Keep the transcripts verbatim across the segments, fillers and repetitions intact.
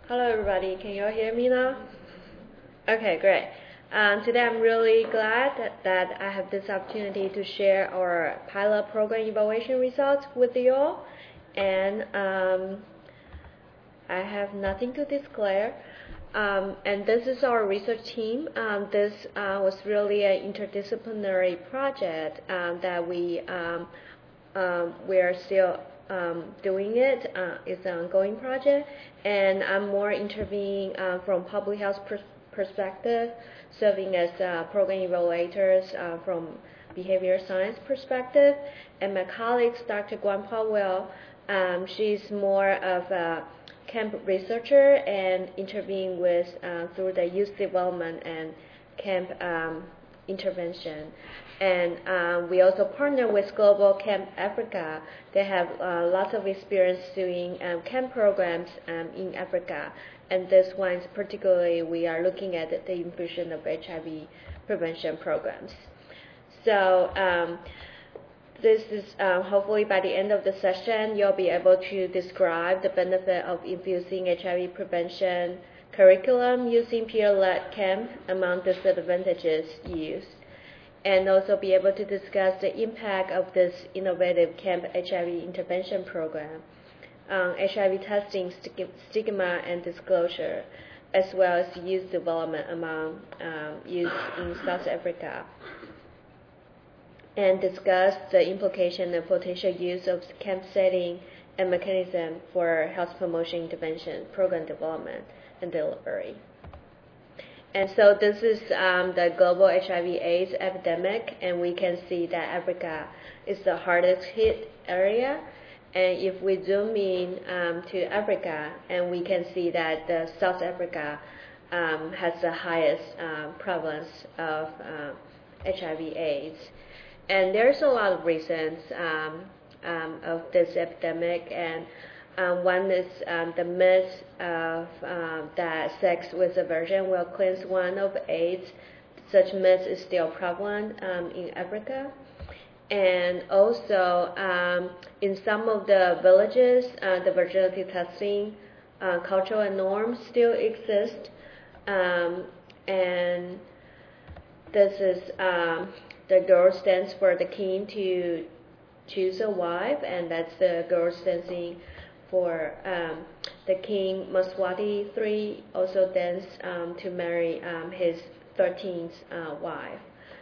Hello everybody, can you all hear me now? Okay, great. Um, today I'm really glad that, that I have this opportunity to share our pilot program evaluation results with you all. And um, I have nothing to declare. Um, and this is our research team. Um, this uh, was really an interdisciplinary project um, that we um, um, we are still um, doing it. Uh, it's an ongoing project, and I'm more intervening uh, from public health pers perspective, serving as uh, program evaluators uh, from behavior science perspective. And my colleagues, Doctor Guan Powell, um, she's more of a camp researcher and intervening with uh, through the youth development and camp um, intervention. And um, we also partner with Global Camp Africa. They have uh, lots of experience doing um, camp programs um, in Africa. And this one particularly, we are looking at the infusion of H I V prevention programs. So um, this is um, hopefully by the end of the session, you'll be able to describe the benefit of infusing H I V prevention curriculum using peer-led camp among disadvantages used, and also be able to discuss the impact of this innovative camp H I V intervention program on H I V testing stigma and disclosure, as well as youth development among um, youth in South Africa, and discuss the implication and potential use of camp setting and mechanism for health promotion intervention, program development, and delivery. And so this is um, the global H I V AIDS epidemic, and we can see that Africa is the hardest hit area. And if we zoom in um, to Africa, and we can see that the South Africa um, has the highest uh, prevalence of uh, H I V AIDS. And there's a lot of reasons um, um, of this epidemic, and um, one is um, the myth of um, that sex with aversion will cleanse one of AIDS. Such myth is still prevalent um, in Africa. And also, um, in some of the villages, uh, the virginity testing uh, cultural and norms still exist. Um, and this is um, the girl stands for the king to choose a wife, and that's the girl standing for um, the king. Mswati the third also danced um, to marry um, his thirteenth uh, wife.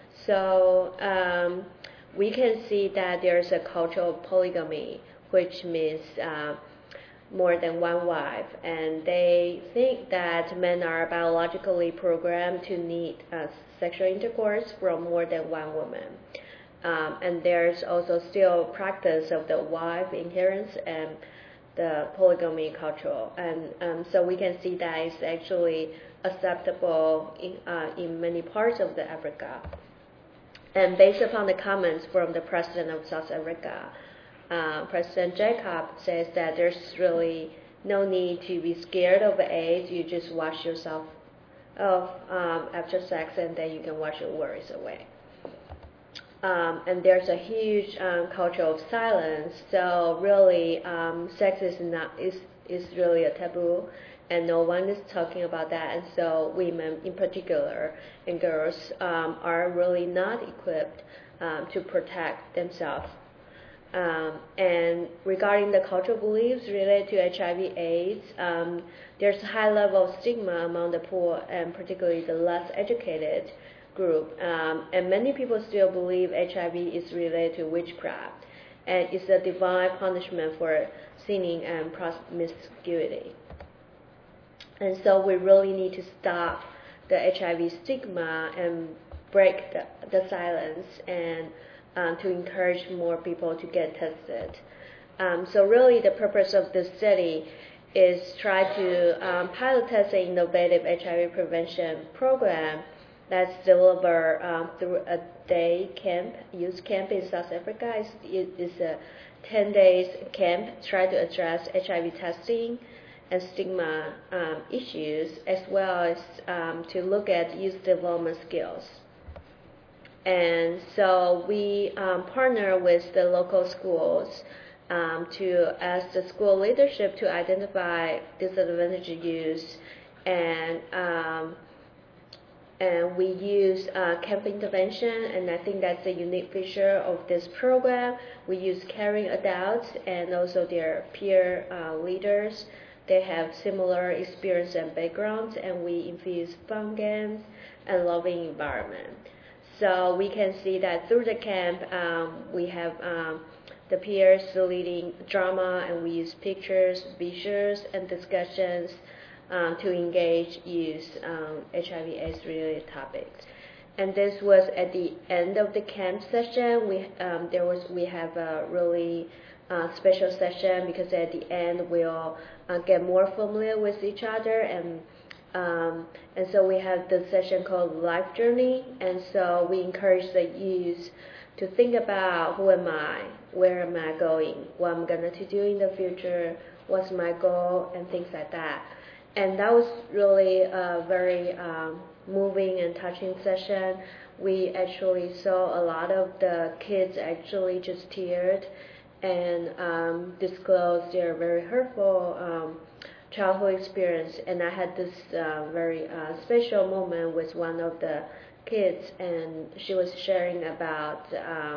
So um, we can see that there's a culture of polygamy, which means uh, more than one wife, and they think that men are biologically programmed to need uh, sexual intercourse from more than one woman. Um, and there's also still practice of the wife inheritance and the polygamy culture, and um, so we can see that it's actually acceptable in, uh, in many parts of the Africa. And based upon the comments from the president of South Africa, uh, President Jacob says that there's really no need to be scared of AIDS. You just wash yourself off um, after sex, and then you can wash your worries away. Um, and there's a huge um, culture of silence. So really, um, sex is not is is really a taboo, and no one is talking about that. And so women, in particular, and girls um, are really not equipped um, to protect themselves. Um, and regarding the cultural beliefs related to H I V/AIDS, um, there's a high level of stigma among the poor, and particularly the less educated group, um, and many people still believe H I V is related to witchcraft and is a divine punishment for sinning and promiscuity. And so we really need to stop the H I V stigma and break the, the silence, and um, to encourage more people to get tested. Um, so really the purpose of this study is try to um, pilot test an innovative H I V prevention program that's delivered um, through a day camp, youth camp in South Africa. It's, it's a ten days camp, try to address H I V testing and stigma um, issues, as well as um, to look at youth development skills. And so we um, partner with the local schools um, to ask the school leadership to identify disadvantaged youth, and um, and we use uh, camp intervention, and I think that's a unique feature of this program. We use caring adults and also their peer uh, leaders. They have similar experience and backgrounds, and we infuse fun games and loving environment. So we can see that through the camp, um, we have um, the peers leading drama, and we use pictures, visuals, and discussions um, to engage youth um, H I V AIDS related topics. And this was at the end of the camp session. We um, there was we have a really uh, special session, because at the end we'll uh, get more familiar with each other, and um, and so we have the session called Life Journey. And so we encourage the youth to think about, who am I, where am I going, what I'm gonna to do in the future, what's my goal, and things like that. And that was really a very um, moving and touching session. We actually saw a lot of the kids actually just teared and um, disclosed their very hurtful um, childhood experience. And I had this uh, very uh, special moment with one of the kids, and she was sharing about um,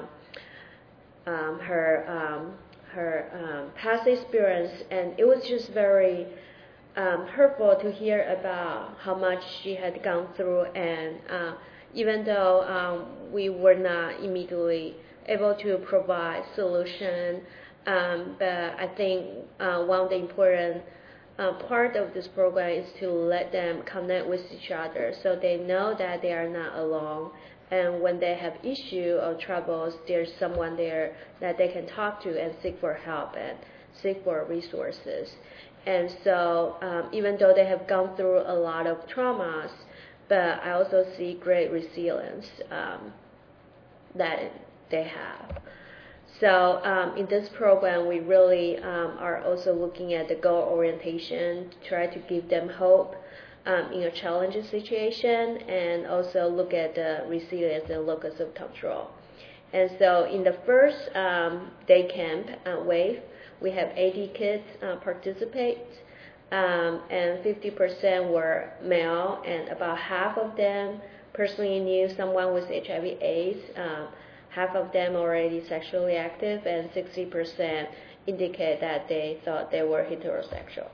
um, her um, her um, past experience, and it was just very Um, hurtful to hear about how much she had gone through. And uh, even though um, we were not immediately able to provide solution, um, but I think uh, one of the important uh, part of this program is to let them connect with each other, so they know that they are not alone. And when they have issue or troubles, there's someone there that they can talk to and seek for help and seek for resources. And so um, even though they have gone through a lot of traumas, but I also see great resilience um, that they have. So um, in this program, we really um, are also looking at the goal orientation to try to give them hope um, in a challenging situation, and also look at the resilience and locus of control. And so in the first um, day camp uh, wave, we have eighty kids uh, participate, um, and fifty percent were male, and about half of them personally knew someone with H I V AIDS, um, half of them already sexually active, and sixty percent indicate that they thought they were heterosexual.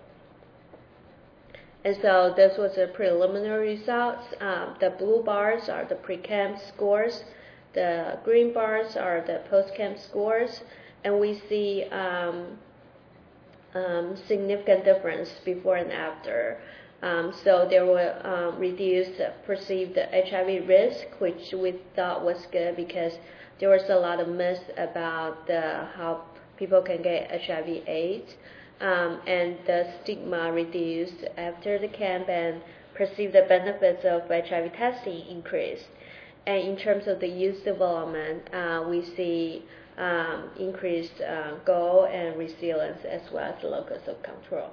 And so this was the preliminary results. Um, the blue bars are the pre-camp scores, the green bars are the post-camp scores. And we see um, um, significant difference before and after. Um, so there were um, reduced perceived H I V risk, which we thought was good, because there was a lot of myths about the, how people can get H I V AIDS, um, and the stigma reduced after the camp, and perceived the benefits of H I V testing increased. And in terms of the youth development, uh, we see Um, increased uh, goal and resilience, as well as the locus of control.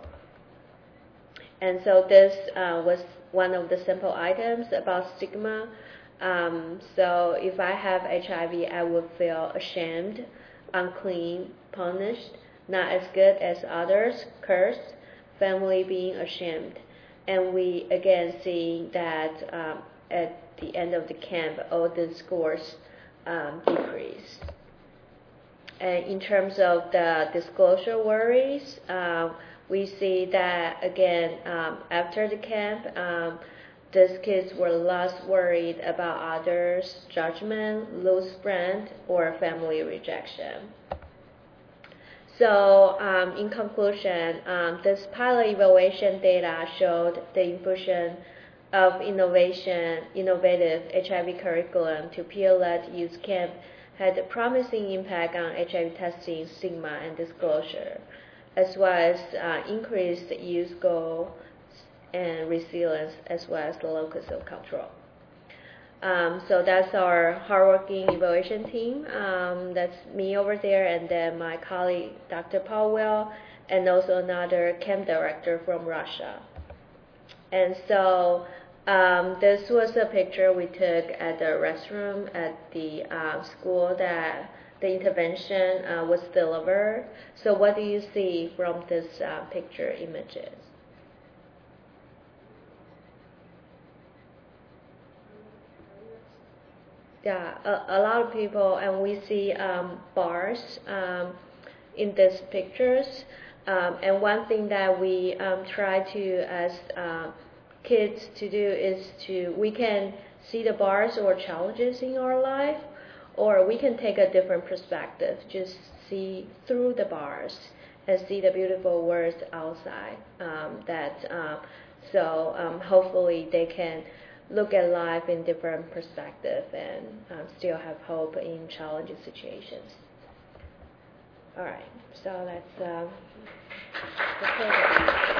And so this uh, was one of the simple items about stigma. Um, so if I have H I V, I would feel ashamed, unclean, punished, not as good as others, cursed, family being ashamed. And we again see that um, at the end of the camp, all the scores um, decrease. And in terms of the disclosure worries, uh, we see that, again, um, after the camp, um, these kids were less worried about others' judgment, loose friend, or family rejection. So um, in conclusion, um, this pilot evaluation data showed the infusion of innovation, innovative H I V curriculum to peer-led youth camp had a promising impact on H I V testing, stigma, and disclosure, as well as uh, increased youth goal and resilience, as well as the locus of control. Um, so that's our hardworking evaluation team. Um, that's me over there, and then my colleague, Doctor Powell, and also another camp director from Russia. And so um, this was a picture we took at the restroom at the uh, school that the intervention uh, was delivered. So what do you see from this uh, picture images? Yeah, a, a lot of people, and we see um, bars um, in these pictures. Um, and one thing that we um, try to, as uh, kids, to do is to we can see the bars or challenges in our life, or we can take a different perspective, just see through the bars and see the beautiful words outside. Um, that uh, so um, hopefully they can look at life in different perspective and um, still have hope in challenging situations. All right, so that's uh, the program.